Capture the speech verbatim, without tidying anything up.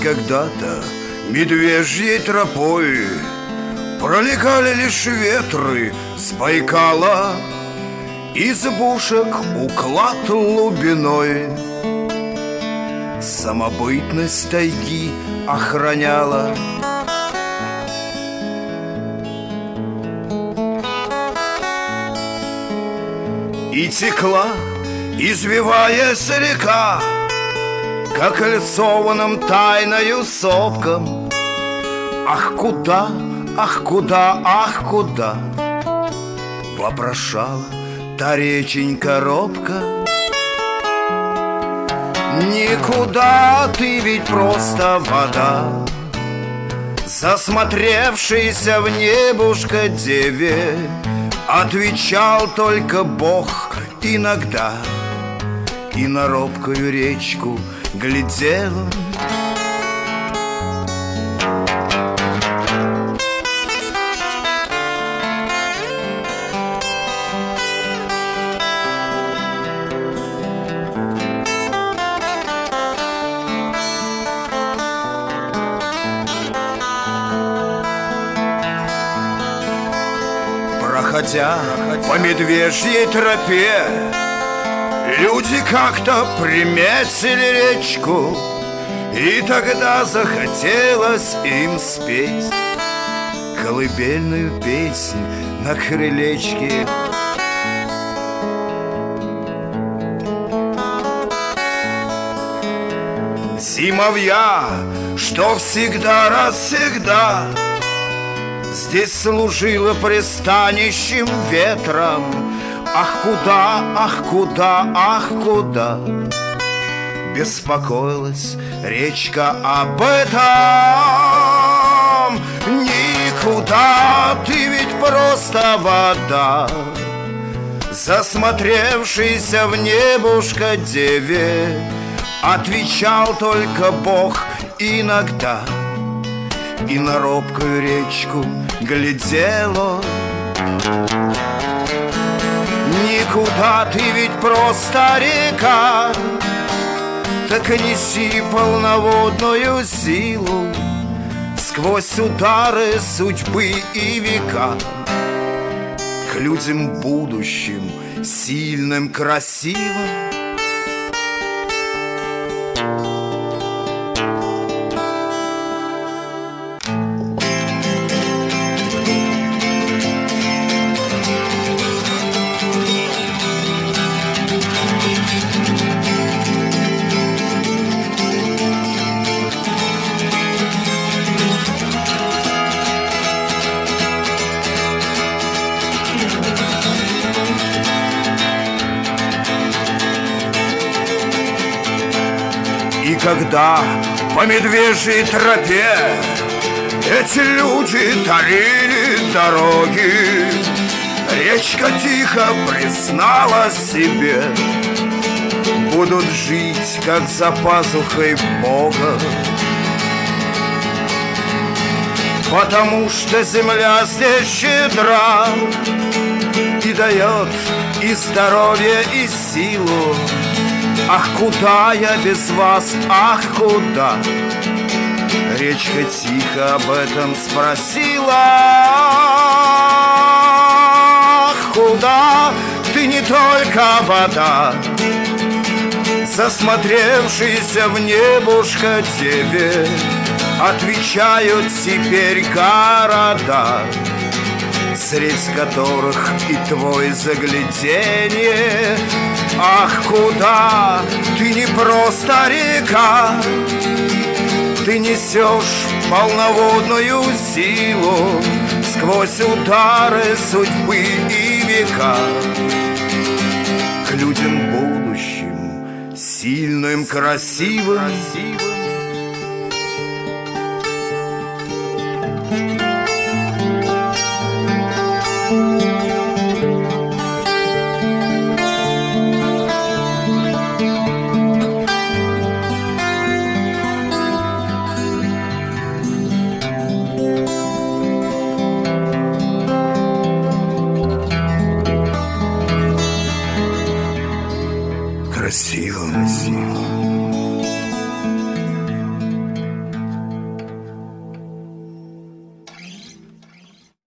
когда-то медвежьей тропой пролегали лишь ветры с Байкала, избушек уклад глубиной. Самобытность тайги охраняла. И текла, извиваясь река, как кольцованным тайною сопком. Ах, куда, ах, куда, ах, куда вопрошала та реченька робко. Никуда, ты ведь просто вода, засмотревшийся в небушка деве, отвечал только Бог иногда. И на робкую речку глядел он. Проходя по медвежьей тропе, люди как-то приметили речку, и тогда захотелось им спеть колыбельную песнь на крылечке. Зимовья, что всегда-навсегда здесь служила пристанищем ветром. Ах, куда, ах, куда, ах, куда беспокоилась речка об этом. Никуда, ты ведь просто вода, засмотревшийся в небушка деве, отвечал только Бог иногда. И на робкую речку глядел он. Никуда, ты ведь просто река, так неси полноводную силу сквозь удары судьбы и века к людям будущим, сильным, красивым. И когда по медвежьей тропе эти люди тарили дороги, речка тихо призналась себе: будут жить, как за пазухой Бога, потому что земля здесь щедра и дает и здоровье, и силу. Ах, куда я без вас, ах, куда? Речка тихо об этом спросила. Ах, куда? Ты не только вода, засмотревшийся в небушка деве, отвечают теперь города, средь которых и твой загляденье. Ах, куда? Ты не просто река, ты несешь полноводную силу сквозь удары судьбы и века к людям будущим, сильным, красивым.